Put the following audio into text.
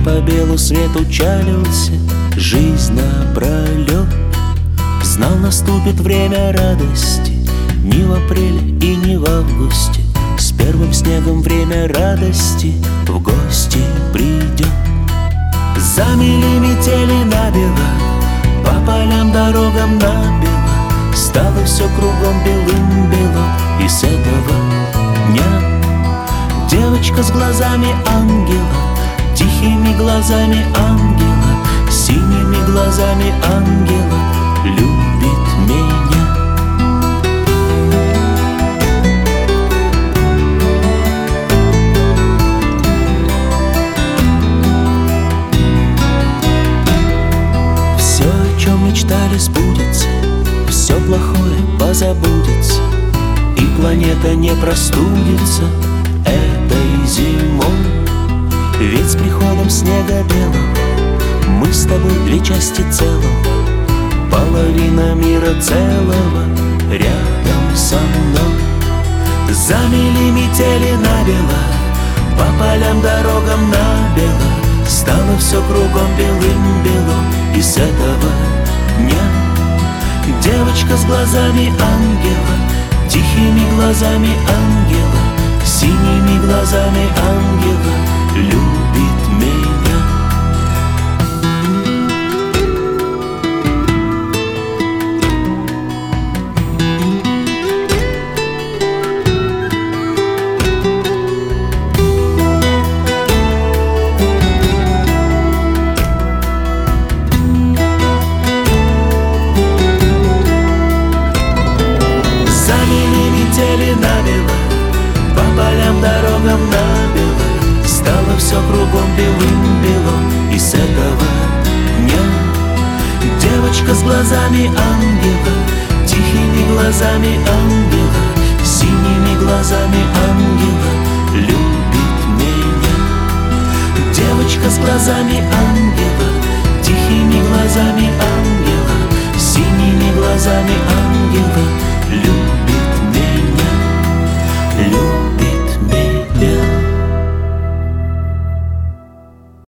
по белу свету чалился жизнь напролет. Знал, наступит время радости, ни в апреле и ни в августе. С первым снегом время радости в гости придет. Замели метели набело, по полям дорогам набело. Стало все кругом белым-бело, и с этого дня девочка с глазами ангела, тихими глазами ангела, синими глазами ангела любит меня. Все, о чем мечтали, сбудется, все плохое позабудется, и планета не простудится этой зимой. Ведь с приходом снега белого мы с тобой две части целого, половина мира целого рядом со мной. Замели метели набело, по полям дорогам набело. Стало все кругом белым-бело, и с этого дня девочка с глазами ангела, тихими глазами ангела, синими глазами ангела любит меня. Замели метели набело, по полям дорогам набело. Стало все кругом белым-бело, и с этого дня девочка с глазами ангела, тихими глазами ангела, синими глазами ангела любит меня. Девочка с глазами ангела, тихими глазами ангела, синими глазами ангела любит меня.